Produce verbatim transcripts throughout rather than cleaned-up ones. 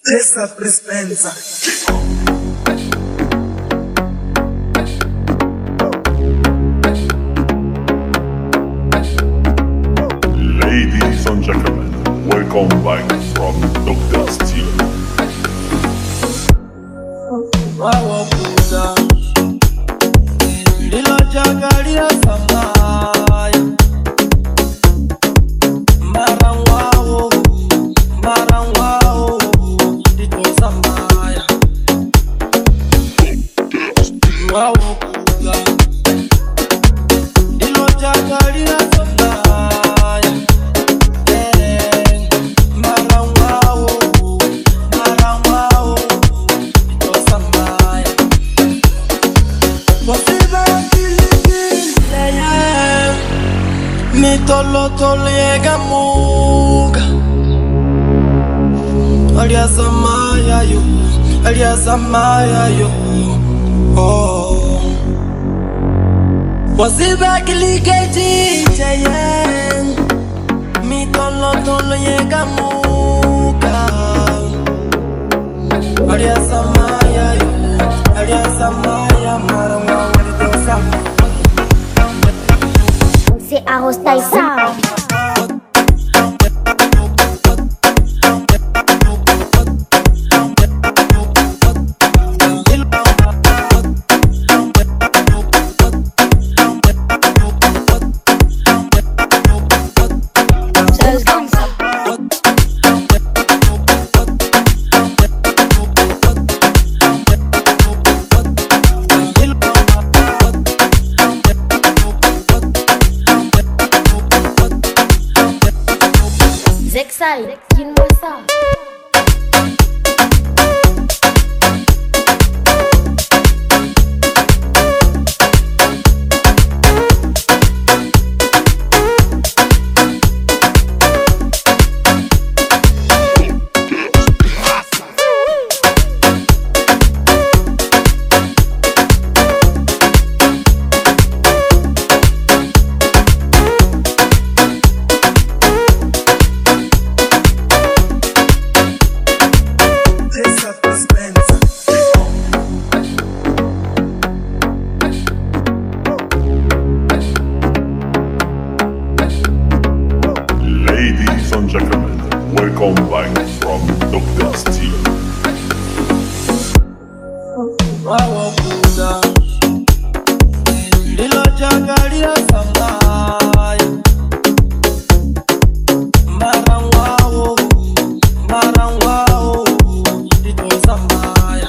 Essa Prespensa. Ladies and gentlemen, welcome back from Doctor Steel. Wawapuza Lilo jagalia samaya Marangwao Marangwao Dito samaya Wawapuza Lilo jagalia samaya Marangwao Marangwao Dito samaya Wasiba kilingile Mitolo tolega muga Alia samaya yo Alia samaya yo Oh Wasiba kilingile Mitolo tolega muga Alia samaya yo Alia samaya marangwa walito samaya C'est Arostai Sound. Zexai, dis-moi ça. Ladies and gentlemen, welcome back from Doctor Steel. Wawapuza Lilo jagalia samaya Marangwao Marangwao Dito samaya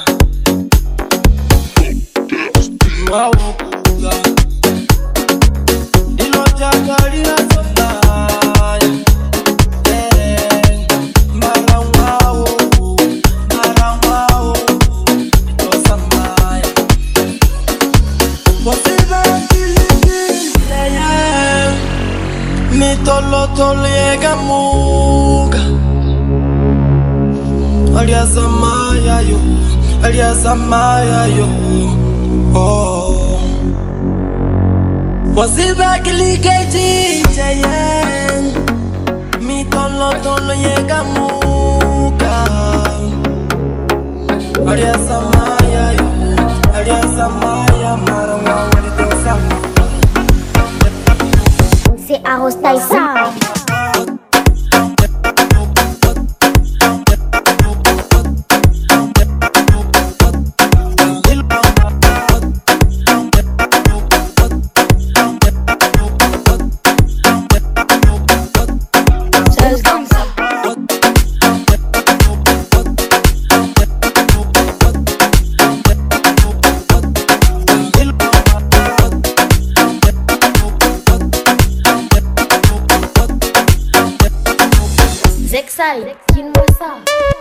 Wawapuza Lilo jagalia samaya Marangwao Marangwao Dito samaya Wasiba kilingile Mitolo tolega muga Alia samaya yo Alia samaya yo Oh Wasiba kilingile Mitolo tolega muga Alia samaya yo Alia samaya marangwa walito samaya C'est Arostai Sound. Zexai, dis-moi ça.